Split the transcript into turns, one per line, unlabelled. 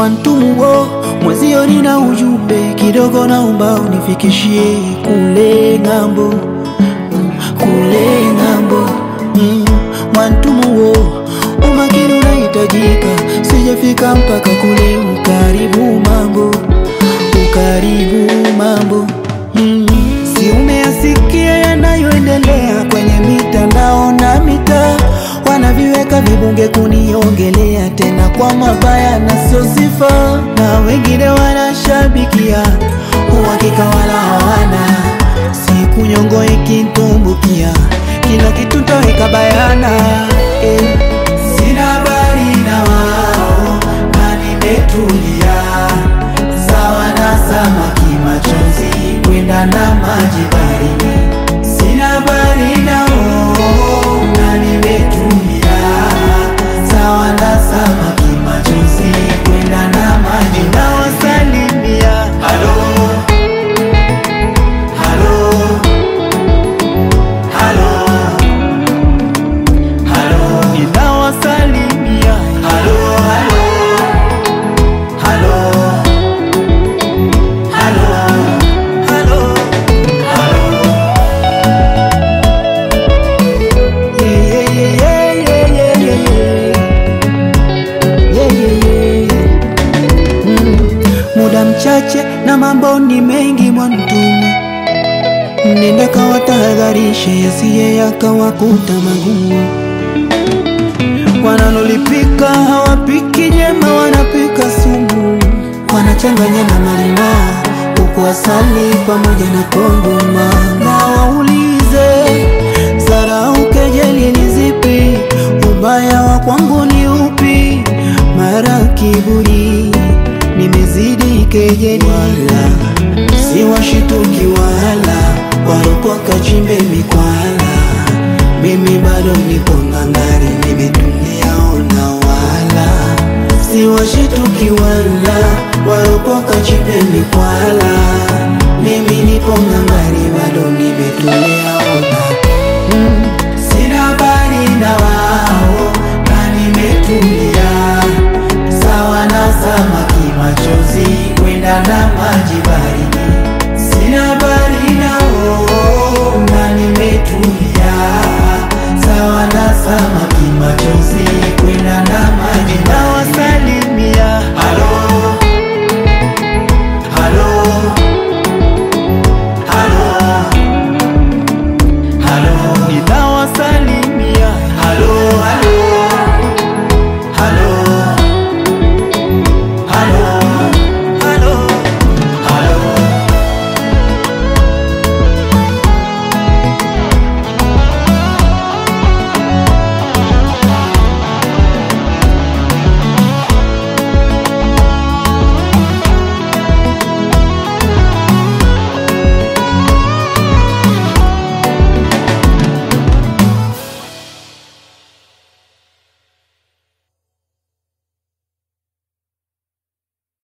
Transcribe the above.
Mwantumu mwezio nina ujumbe kidogo, naomba unifikishie kule ngambo, kule ngambo. Mwantumu umakini unahitajika, sijafika mpaka kule. Ukaribu mambo, ukaribu mambo. Si umeyasikia yanayoendelea kwenye mitandao na mitaa? Wanaviweka vibunge kuniongelea, tena kwa mabaya na sio sifa, na wengine wanashabikia, uhakika wala hawana. Siku nyongo ikitumbukia, kila kitu taweka bayana. Sina habari na wao na nimetulia, sawa na samaki machozi kwenda na maji baharini. Sina habari na wao na nimetulia, sawa na samaki machozi kwenda na maji. Nawasalimia halo, halo, halo, halo. Ninawasalimia halo, halo, halo, halo, halo, halo. Muda mchache na mambo ni mengi Mwantumu, nenda kawatahadharishe yasiye yakawakuta magumu. Wanalolipika hawapiki nyema, wanapika sumu, wanachanganya na malimao, huku asali pamoja na kongoma. Na waulize zarau kejeli ni zipi, ubaya wa kwangu ni upi? Mara kiburi nimezidi kejeli, wala si washituki wala waropoka chimbe mikwala. Mimi bado nipo ngangari, nimetulia ona, wala si washituki wala waropoka chimbe mikwala. Mimi nipo ngangari, bado nimetulia.